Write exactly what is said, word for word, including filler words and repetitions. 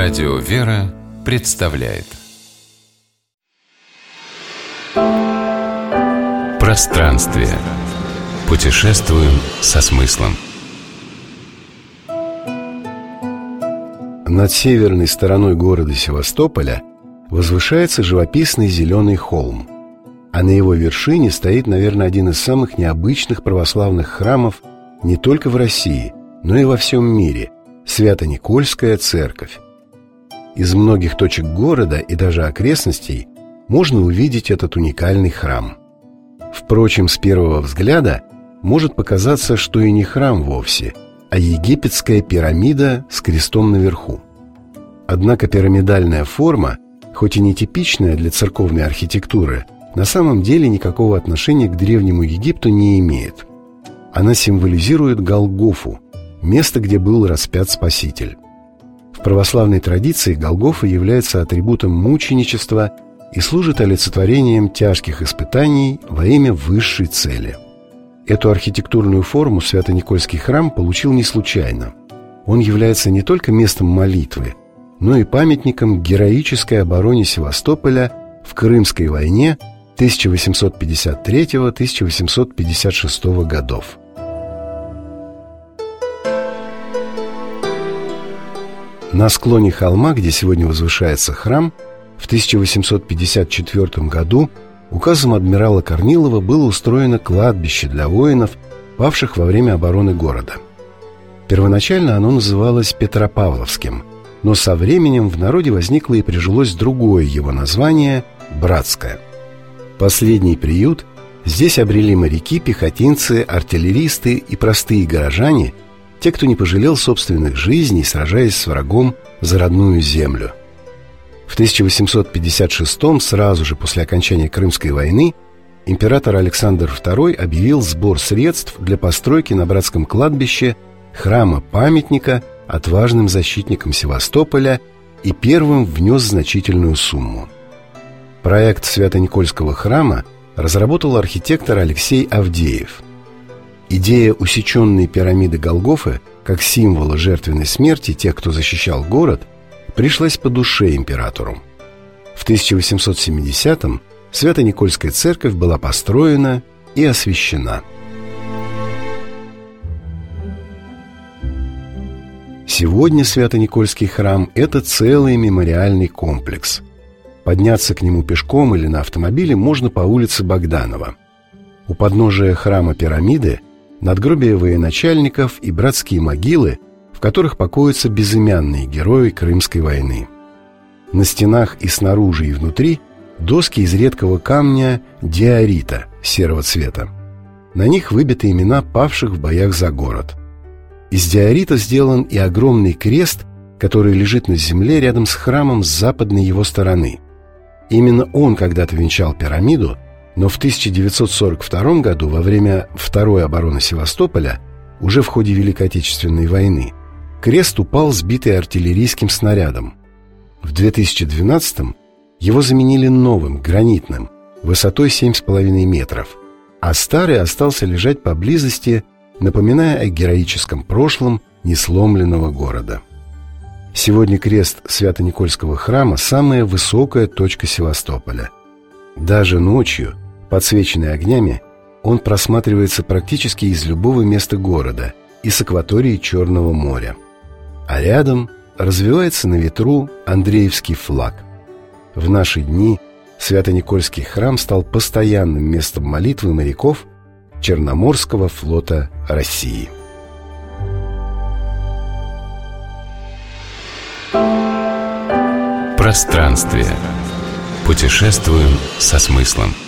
Радио «Вера» представляет Пространствие. Путешествуем со смыслом. Над северной стороной города Севастополя возвышается живописный зеленый холм, а на его вершине стоит, наверное, один из самых необычных православных храмов не только в России, но и во всем мире – Свято-Никольская церковь. Из многих точек города и даже окрестностей можно увидеть этот уникальный храм. Впрочем, с первого взгляда может показаться, что и не храм вовсе, а египетская пирамида с крестом наверху. Однако пирамидальная форма, хоть и нетипичная для церковной архитектуры, на самом деле никакого отношения к Древнему Египту не имеет. Она символизирует Голгофу, место, где был распят Спаситель. В православной традиции Голгофа является атрибутом мученичества и служит олицетворением тяжких испытаний во имя высшей цели. Эту архитектурную форму Свято-Никольский храм получил не случайно. Он является не только местом молитвы, но и памятником героической обороне Севастополя в Крымской войне тысяча восемьсот пятьдесят третьего — тысяча восемьсот пятьдесят шестого годов. На склоне холма, где сегодня возвышается храм, в тысяча восемьсот пятьдесят четвёртом году указом адмирала Корнилова было устроено кладбище для воинов, павших во время обороны города. Первоначально оно называлось Петропавловским, но со временем в народе возникло и прижилось другое его название – Братское. Последний приют здесь обрели моряки, пехотинцы, артиллеристы и простые горожане, те, кто не пожалел собственных жизней, сражаясь с врагом за родную землю. В тысяча восемьсот пятьдесят шестом, сразу же после окончания Крымской войны, император Александр второй объявил сбор средств для постройки на Братском кладбище храма-памятника отважным защитникам Севастополя и первым внес значительную сумму. Проект Свято-Никольского храма разработал архитектор Алексей Авдеев. Идея усеченной пирамиды Голгофы, как символа жертвенной смерти тех, кто защищал город, пришлась по душе императору. В тысяча восемьсот семидесятом Свято-Никольская церковь была построена и освящена. Сегодня Свято-Никольский храм – это целый мемориальный комплекс. Подняться к нему пешком или на автомобиле можно по улице Богданова. У подножия храма-пирамиды надгробия военачальников и братские могилы, в которых покоятся безымянные герои Крымской войны. На стенах и снаружи, и внутри доски из редкого камня диорита серого цвета. На них выбиты имена павших в боях за город. Из диорита сделан и огромный крест, который лежит на земле рядом с храмом с западной его стороны. Именно он когда-то венчал пирамиду, но в тысяча девятьсот сорок втором году, во время Второй обороны Севастополя, уже в ходе Великой Отечественной войны, крест упал, сбитый артиллерийским снарядом. В две тысячи двенадцатом его заменили новым, гранитным, высотой семь с половиной метров, а старый остался лежать поблизости, напоминая о героическом прошлом несломленного города. Сегодня крест Свято-Никольского храма – самая высокая точка Севастополя. Даже ночью, подсвеченный огнями, он просматривается практически из любого места города и с акватории Черного моря. А рядом развивается на ветру Андреевский флаг. В наши дни Свято-Никольский храм стал постоянным местом молитвы моряков Черноморского флота России. Пространствие. Путешествуем со смыслом.